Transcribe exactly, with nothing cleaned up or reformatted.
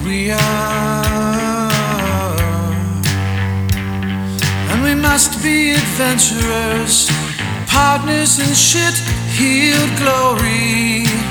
we are, and we must be adventurers, partners in shit-heeled glory.